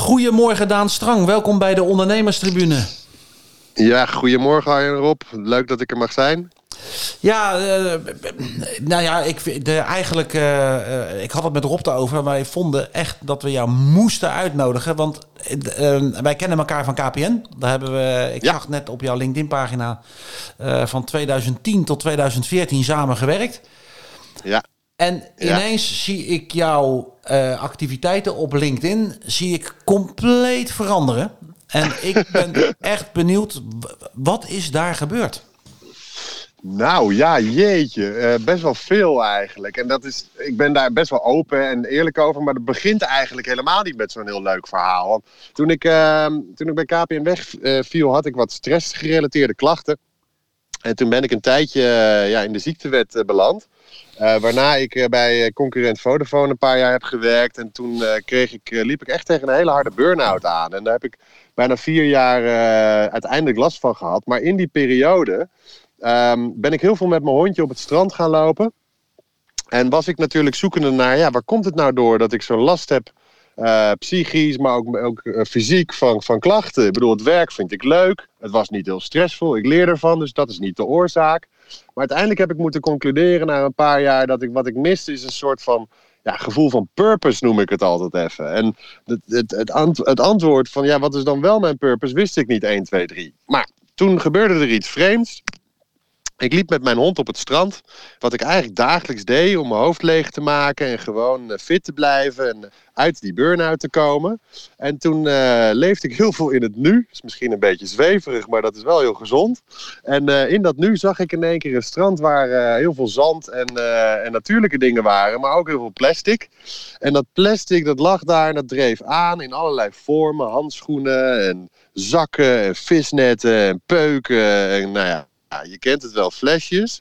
Goedemorgen Daan Strang, welkom bij de Ondernemerstribune. Ja, goedemorgen Arjen Rob. Leuk dat ik er mag zijn. Ja, ik had het met Rob erover. Wij vonden echt dat we jou moesten uitnodigen. Want wij kennen elkaar van KPN. Daar hebben we, ik zag net op jouw LinkedIn-pagina, van 2010 tot 2014 samen gewerkt. Ja. En ineens zie ik jouw activiteiten op LinkedIn compleet veranderen. En ik ben echt benieuwd, wat is daar gebeurd? Nou ja, jeetje. Best wel veel eigenlijk. En ik ben daar best wel open en eerlijk over. Maar dat begint eigenlijk helemaal niet met zo'n heel leuk verhaal. Want toen ik bij KPN wegviel, had ik wat stressgerelateerde klachten. En toen ben ik een tijdje in de ziektewet beland. Waarna ik bij concurrent Vodafone een paar jaar heb gewerkt. En toen liep ik echt tegen een hele harde burn-out aan. En daar heb ik bijna 4 jaar uiteindelijk last van gehad. Maar in die periode ben ik heel veel met mijn hondje op het strand gaan lopen. En was ik natuurlijk zoekende naar, waar komt het nou door dat ik zo'n last heb, psychisch, maar ook fysiek van klachten. Ik bedoel, het werk vind ik leuk. Het was niet heel stressvol. Ik leer ervan, dus dat is niet de oorzaak. Maar uiteindelijk heb ik moeten concluderen na een paar jaar dat wat ik miste is een soort van gevoel van purpose, noem ik het altijd even. En het antwoord van wat is dan wel mijn purpose, wist ik niet 1, 2, 3. Maar toen gebeurde er iets vreemds. Ik liep met mijn hond op het strand, wat ik eigenlijk dagelijks deed om mijn hoofd leeg te maken en gewoon fit te blijven en uit die burn-out te komen. En toen leefde ik heel veel in het nu. Dat is misschien een beetje zweverig, maar dat is wel heel gezond. En in dat nu zag ik in één keer een strand waar heel veel zand en natuurlijke dingen waren, maar ook heel veel plastic. En dat plastic dat lag daar en dat dreef aan in allerlei vormen, handschoenen en zakken en visnetten en peuken en je kent het wel, flesjes.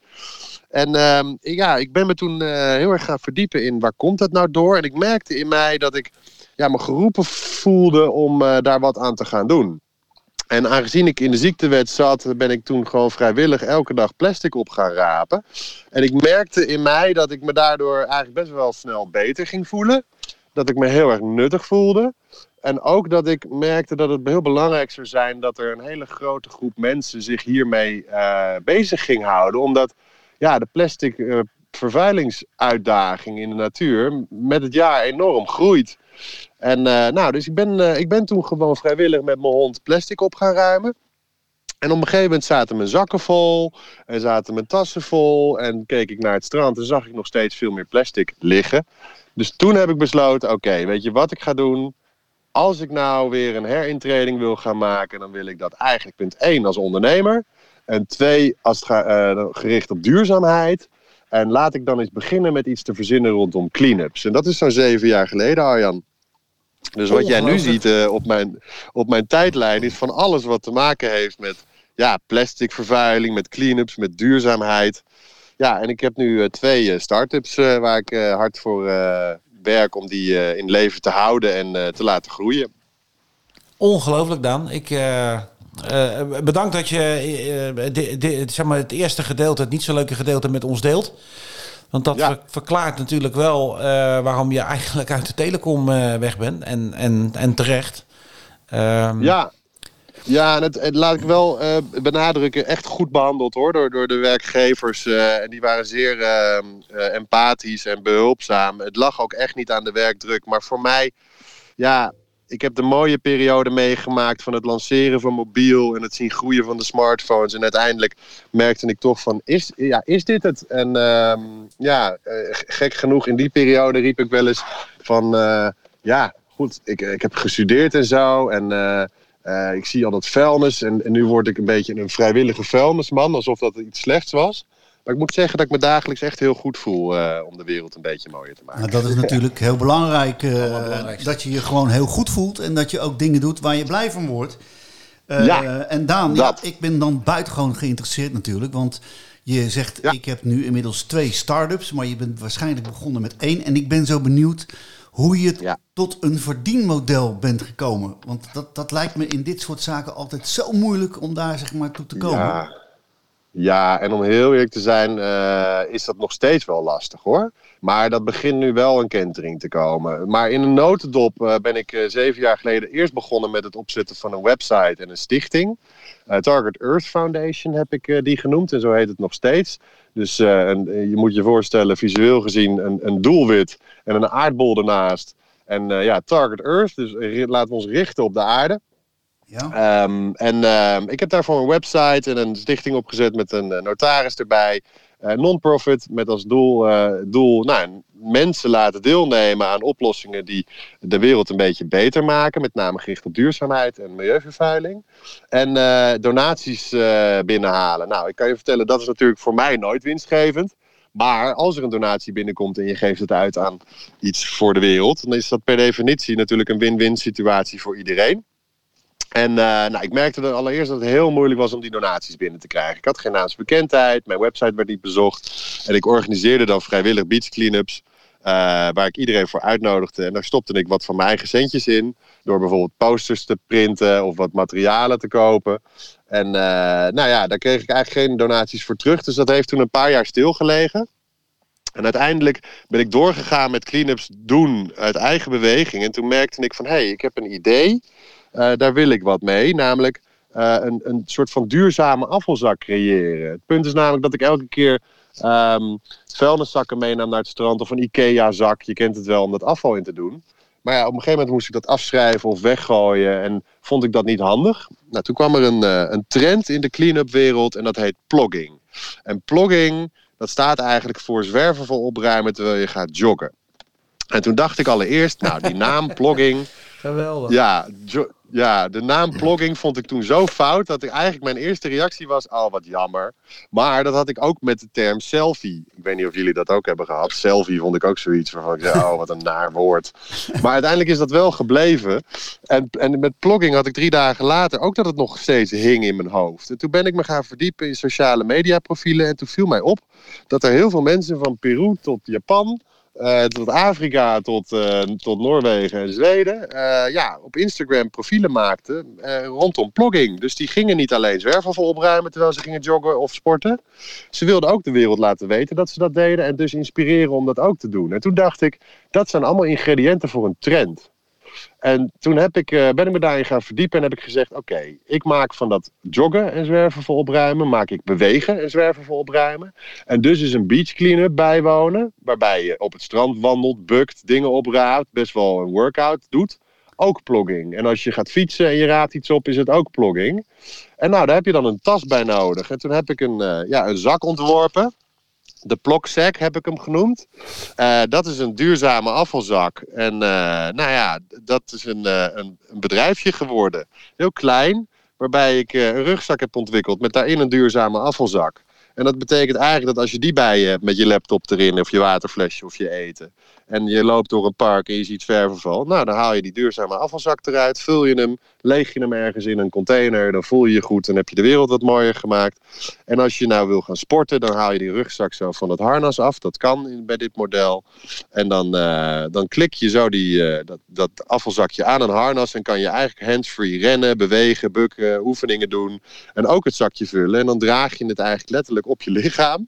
En ik ben me toen heel erg gaan verdiepen in waar komt dat nou door. En ik merkte in mij dat ik me geroepen voelde om daar wat aan te gaan doen. En aangezien ik in de ziektewet zat, ben ik toen gewoon vrijwillig elke dag plastic op gaan rapen. En ik merkte in mij dat ik me daardoor eigenlijk best wel snel beter ging voelen. Dat ik me heel erg nuttig voelde. En ook dat ik merkte dat het heel belangrijk zou zijn dat er een hele grote groep mensen zich hiermee bezig ging houden. Omdat de plastic vervuilingsuitdaging in de natuur met het jaar enorm groeit. En dus ik ben toen gewoon vrijwillig met mijn hond plastic op gaan ruimen. En op een gegeven moment zaten mijn zakken vol en zaten mijn tassen vol. En keek ik naar het strand en zag ik nog steeds veel meer plastic liggen. Dus toen heb ik besloten, oké, weet je wat ik ga doen? Als ik nou weer een herintreding wil gaan maken, dan wil ik dat eigenlijk punt 1 als ondernemer. En 2 als het gericht op duurzaamheid. En laat ik dan eens beginnen met iets te verzinnen rondom clean-ups. En dat is zo'n 7 jaar geleden, Arjan. Dus wat jij nu ziet op mijn tijdlijn is van alles wat te maken heeft met plasticvervuiling, met clean-ups, met duurzaamheid. Ja, en ik heb nu 2 start-ups waar ik hard voor werk om die in leven te houden en te laten groeien. Ongelooflijk, Daan. Bedankt dat je het eerste gedeelte, het niet zo leuke gedeelte, met ons deelt. Want dat verklaart natuurlijk wel waarom je eigenlijk uit de telecom weg bent. En terecht. Ja, en het laat ik wel benadrukken, echt goed behandeld hoor, door de werkgevers. En die waren zeer empathisch en behulpzaam. Het lag ook echt niet aan de werkdruk. Maar voor mij, ik heb de mooie periode meegemaakt van het lanceren van mobiel en het zien groeien van de smartphones. En uiteindelijk merkte ik toch van, is dit het? En gek genoeg, in die periode riep ik wel eens van, goed, ik heb gestudeerd en zo. En ik zie al dat vuilnis en nu word ik een beetje een vrijwillige vuilnisman, alsof dat iets slechts was. Maar ik moet zeggen dat ik me dagelijks echt heel goed voel om de wereld een beetje mooier te maken. Nou, dat is natuurlijk heel belangrijk, dat je je gewoon heel goed voelt en dat je ook dingen doet waar je blij van wordt. En Daan, ik ben dan buitengewoon geïnteresseerd natuurlijk, want je zegt ik heb nu inmiddels 2 start-ups, maar je bent waarschijnlijk begonnen met 1. En ik ben zo benieuwd hoe je tot een verdienmodel bent gekomen. Want dat lijkt me in dit soort zaken altijd zo moeilijk om daar zeg maar toe te komen. Ja, en om heel eerlijk te zijn, is dat nog steeds wel lastig hoor. Maar dat begint nu wel een kentering te komen. Maar in een notendop ben ik 7 jaar geleden eerst begonnen met het opzetten van een website en een stichting. Target Earth Foundation heb ik die genoemd en zo heet het nog steeds. Dus je moet je voorstellen, visueel gezien een doelwit en een aardbol ernaast. En Target Earth, dus laten we ons richten op de aarde. Ja. Ik heb daarvoor een website en een stichting opgezet met een notaris erbij. Non-profit met als doel mensen laten deelnemen aan oplossingen die de wereld een beetje beter maken. Met name gericht op duurzaamheid en milieuvervuiling. En donaties binnenhalen. Nou, ik kan je vertellen, dat is natuurlijk voor mij nooit winstgevend. Maar als er een donatie binnenkomt en je geeft het uit aan iets voor de wereld, dan is dat per definitie natuurlijk een win-win situatie voor iedereen. En ik merkte allereerst dat het heel moeilijk was om die donaties binnen te krijgen. Ik had geen naamsbekendheid, mijn website werd niet bezocht. En ik organiseerde dan vrijwillig beach cleanups, waar ik iedereen voor uitnodigde. En daar stopte ik wat van mijn eigen centjes in, door bijvoorbeeld posters te printen of wat materialen te kopen. En daar kreeg ik eigenlijk geen donaties voor terug. Dus dat heeft toen een paar jaar stilgelegen. En uiteindelijk ben ik doorgegaan met cleanups doen uit eigen beweging. En toen merkte ik van, ik heb een idee. Daar wil ik wat mee, namelijk een soort van duurzame afvalzak creëren. Het punt is namelijk dat ik elke keer vuilniszakken meenam naar het strand of een IKEA-zak. Je kent het wel, om dat afval in te doen. Maar op een gegeven moment moest ik dat afschrijven of weggooien en vond ik dat niet handig. Nou, toen kwam er een trend in de clean-up wereld en dat heet plogging. En plogging, dat staat eigenlijk voor zwerverval opruimen terwijl je gaat joggen. En toen dacht ik allereerst, die naam plogging. Geweldig. Ja, de naam plogging vond ik toen zo fout dat mijn eerste reactie was, wat jammer. Maar dat had ik ook met de term selfie. Ik weet niet of jullie dat ook hebben gehad. Selfie vond ik ook zoiets waarvan ik zei, wat een naar woord. Maar uiteindelijk is dat wel gebleven. En met plogging had ik 3 dagen later ook dat het nog steeds hing in mijn hoofd. En toen ben ik me gaan verdiepen in sociale media profielen. En toen viel mij op dat er heel veel mensen van Peru tot Japan, tot Afrika, tot Noorwegen en Zweden, op Instagram profielen maakten rondom plogging. Dus die gingen niet alleen zwerfafval opruimen terwijl ze gingen joggen of sporten. Ze wilden ook de wereld laten weten dat ze dat deden en dus inspireren om dat ook te doen. En toen dacht ik, dat zijn allemaal ingrediënten voor een trend. En toen ben ik me daarin gaan verdiepen en heb ik gezegd, ik maak van dat joggen en zwerfafval opruimen, maak ik bewegen en zwerfafval opruimen. En dus is een beach clean-up bijwonen, waarbij je op het strand wandelt, bukt, dingen opraapt, best wel een workout doet. Ook plogging. En als je gaat fietsen en je raapt iets op, is het ook plogging. En daar heb je dan een tas bij nodig. En toen heb ik een zak ontworpen. De Plogsack heb ik hem genoemd. Dat is een duurzame afvalzak. En dat is een bedrijfje geworden. Heel klein, waarbij ik een rugzak heb ontwikkeld met daarin een duurzame afvalzak. En dat betekent eigenlijk dat als je die bij je hebt met je laptop erin of je waterflesje of je eten, en je loopt door een park en je ziet zwerfafval, dan haal je die duurzame afvalzak eruit, vul je hem, leeg je hem ergens in een container, dan voel je je goed en heb je de wereld wat mooier gemaakt. En als je wil gaan sporten, dan haal je die rugzak zo van het harnas af. Dat kan bij dit model. En dan klik je zo dat afvalzakje aan een harnas en kan je eigenlijk hands-free rennen, bewegen, bukken, oefeningen doen en ook het zakje vullen. En dan draag je het eigenlijk letterlijk op je lichaam.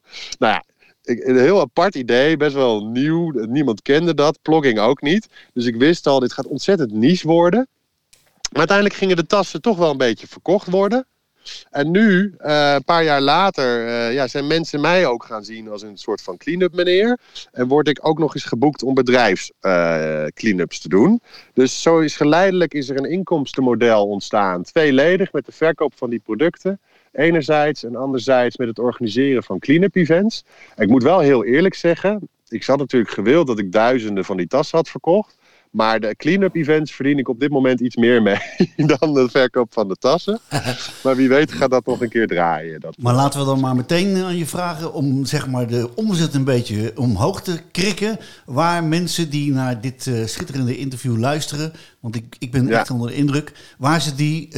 Een heel apart idee, best wel nieuw. Niemand kende dat, plogging ook niet. Dus ik wist al, dit gaat ontzettend niche worden. Maar uiteindelijk gingen de tassen toch wel een beetje verkocht worden. En nu, een paar jaar later, zijn mensen mij ook gaan zien als een soort van clean-up meneer. En word ik ook nog eens geboekt om bedrijfs clean-ups te doen. Dus zo is geleidelijk er een inkomstenmodel ontstaan. Tweeledig met de verkoop van die producten. Enerzijds en anderzijds met het organiseren van clean-up events. En ik moet wel heel eerlijk zeggen, ik had natuurlijk gewild dat ik duizenden van die tassen had verkocht. Maar de clean-up events verdien ik op dit moment iets meer mee dan de verkoop van de tassen. Maar wie weet gaat dat nog een keer draaien. Maar laten we dan maar meteen aan je vragen om de omzet een beetje omhoog te krikken. Waar mensen die naar dit schitterende interview luisteren, want ik ben echt onder de indruk, waar ze die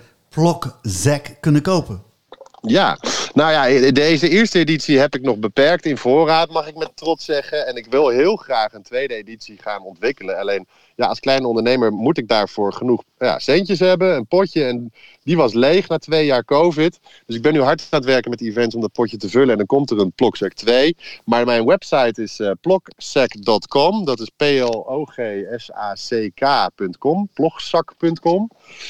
Plogsack kunnen kopen. Ja, deze eerste editie heb ik nog beperkt in voorraad, mag ik met trots zeggen. En ik wil heel graag een tweede editie gaan ontwikkelen. Alleen, als kleine ondernemer moet ik daarvoor genoeg centjes hebben, een potje. En die was leeg na 2 jaar COVID. Dus ik ben nu hard aan het werken met events om dat potje te vullen. En dan komt er een Plokzak 2. Maar mijn website is plokzak.com. Dat is plogsack.com. Plogzak.com.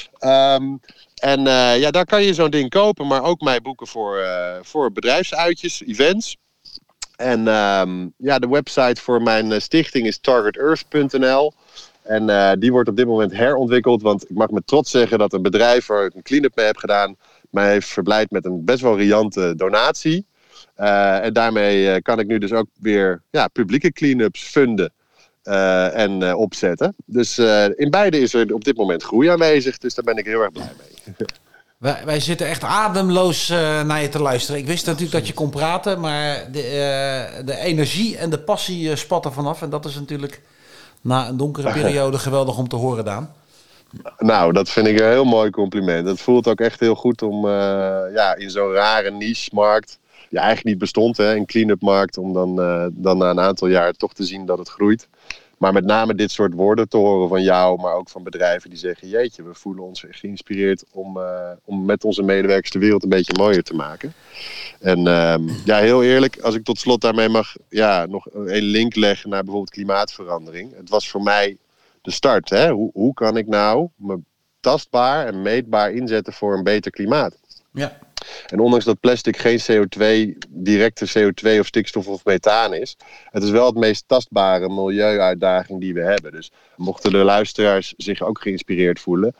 En daar kan je zo'n ding kopen, maar ook mij boeken voor bedrijfsuitjes, events. En de website voor mijn stichting is targetearth.nl. En die wordt op dit moment herontwikkeld, want ik mag met trots zeggen dat een bedrijf waar ik een clean-up mee heb gedaan, mij heeft verblijd met een best wel riante donatie. En daarmee kan ik nu dus ook weer publieke clean-ups funden. En opzetten. Dus in beide is er op dit moment groei aanwezig. Dus daar ben ik heel erg blij mee. Wij zitten echt ademloos naar je te luisteren. Ik wist natuurlijk dat je kon praten, maar de energie en de passie spatten vanaf. En dat is natuurlijk na een donkere periode geweldig om te horen, Daan. Nou, dat vind ik een heel mooi compliment. Het voelt ook echt heel goed om in zo'n rare niche-markt, die eigenlijk niet bestond, een clean-up markt, om dan na een aantal jaar toch te zien dat het groeit. Maar met name dit soort woorden te horen van jou, maar ook van bedrijven die zeggen, jeetje, we voelen ons geïnspireerd om met onze medewerkers de wereld een beetje mooier te maken. En heel eerlijk, als ik tot slot daarmee mag nog een link leggen naar bijvoorbeeld klimaatverandering. Het was voor mij de start. Hè? Hoe kan ik nou me tastbaar en meetbaar inzetten voor een beter klimaat? Ja. En ondanks dat plastic geen directe CO2 of stikstof of methaan is, het is wel het meest tastbare milieuuitdaging die we hebben. Dus mochten de luisteraars zich ook geïnspireerd voelen,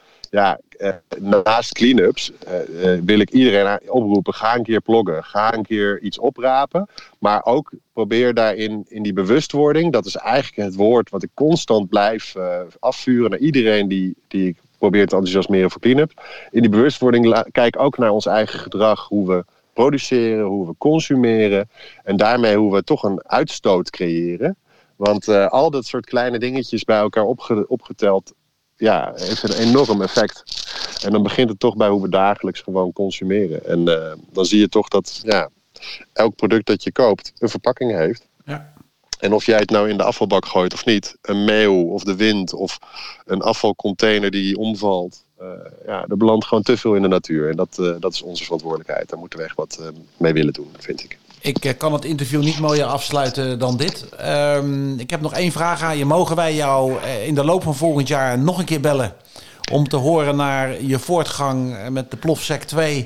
naast clean-ups wil ik iedereen oproepen, ga een keer ploggen, ga een keer iets oprapen, maar ook probeer daarin in die bewustwording, dat is eigenlijk het woord wat ik constant blijf afvuren naar iedereen die ik probeer te enthousiasmeren voor clean-up. In die bewustwording kijk ook naar ons eigen gedrag, hoe we produceren, hoe we consumeren en daarmee hoe we toch een uitstoot creëren. Want al dat soort kleine dingetjes bij elkaar opgeteld, heeft een enorm effect. En dan begint het toch bij hoe we dagelijks gewoon consumeren. En dan zie je toch dat elk product dat je koopt een verpakking heeft. Ja. En of jij het nou in de afvalbak gooit of niet, een meeuw of de wind of een afvalcontainer die omvalt, er belandt gewoon te veel in de natuur. En dat is onze verantwoordelijkheid. Daar moeten we echt wat mee willen doen, vind ik. Ik kan het interview niet mooier afsluiten dan dit. Ik heb nog 1 vraag aan je. Mogen wij jou in de loop van volgend jaar nog een keer bellen om te horen naar je voortgang met de Plofsec 2...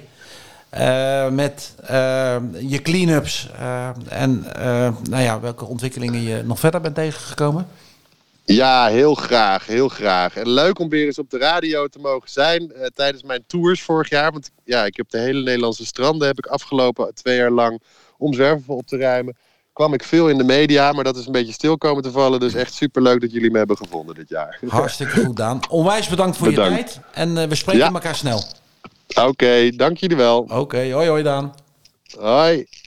met je clean-ups en welke ontwikkelingen je nog verder bent tegengekomen? Ja, heel graag, heel graag. En leuk om weer eens op de radio te mogen zijn tijdens mijn tours vorig jaar. Want ik heb de hele Nederlandse stranden afgelopen 2 jaar lang om zwerfafval op te ruimen. Kwam ik veel in de media, maar dat is een beetje stil komen te vallen. Dus echt superleuk dat jullie me hebben gevonden dit jaar. Hartstikke goed, Daan. Onwijs bedankt voor je tijd. En we spreken elkaar snel. Oké, dank jullie wel. Oké, hoi Daan. Hoi.